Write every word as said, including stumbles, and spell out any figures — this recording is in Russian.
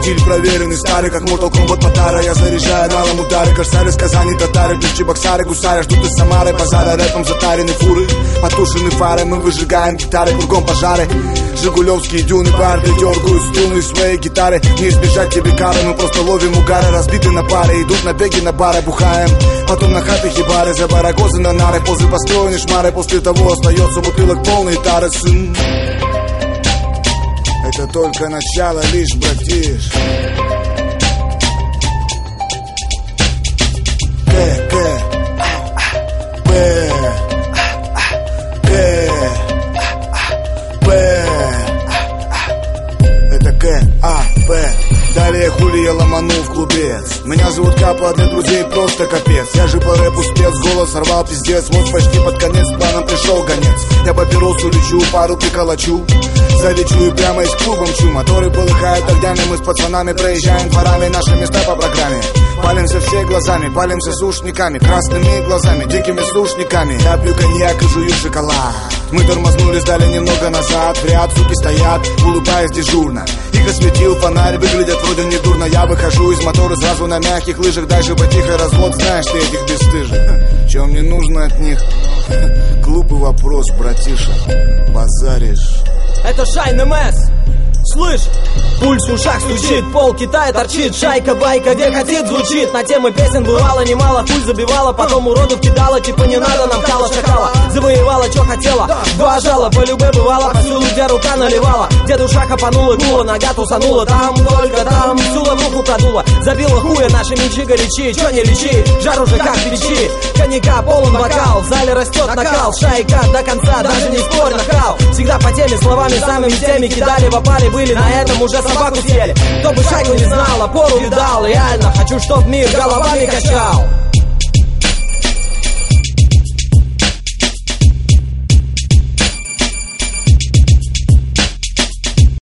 стиль проверенный, старый, как Mortal Kombat Матара. Я заряжаю налом удары, корсары, сказани, татары, ключи, боксары, гусары, ждут из Самары, базара, рэпом затарены фуры, потушены фары, мы выжигаем гитары, кругом пожары. Жигулевские дюны, барды, дергают струны своей гитары. Не избежать тебе кары, мы просто ловим угары, разбиты на пары, идут набеги на бары, бухаем. Потом на хаты хибары, за барагозы на нары, позы построены шмары, после того остается бутылок полный тары, сын. Это только начало лишь, братиш. К, К, П, К, П. Это К, А, П. Далее хули я ломану в клубец. Меня зовут Капа, для друзей просто капец. Я же по рэпу спец, голос сорвал пиздец. Вот почти под конец, к планам пришел гонец. Я папиросу лечу, пару приколочу, залечу и прямо из клуба мчу. Моторы полыхают огнями, мы с пацанами проезжаем дворами. Наши места по программе. Палимся все глазами, палимся сушниками, красными глазами, дикими сушниками. Я пью коньяк и жую шоколад. Мы тормознули, сдали немного назад. В ряд суки стоят, улыбаясь дежурно. Их осветил фонарь, выглядят вроде не дурно. Я выхожу из мотора сразу на мягких лыжах. Дальше потихо развод, знаешь ты этих бесстыжих. Чё мне нужно от них? Глупый вопрос, братиша. Базаришь. Это Шайн МС. Слышь, пульс в ушах стучит, пол Китая торчит, шайка, байка, где хотит звучит. На темы песен бывало немало, пуль забивала, потом уродов кидала, типа не надо нам кала шакала. Завоевала, чё хотела, два жала, по любе бывало, повсюду, где рука наливала. Где душа хапанула, гула, нога тусанула, там только там, сула муху продула. Забила хуя, наши мечи горячи, чё не лечи, жар уже как печи. Коньяка полон бокал, в зале растет накал, шайка до конца, даже не спорь, нахал. Всегда по теме, словами самыми теми кидали в опале. Были на этом уже собаку съели. Кто бы шайку не знал, опору видал. Реально хочу, чтоб мир головами качал.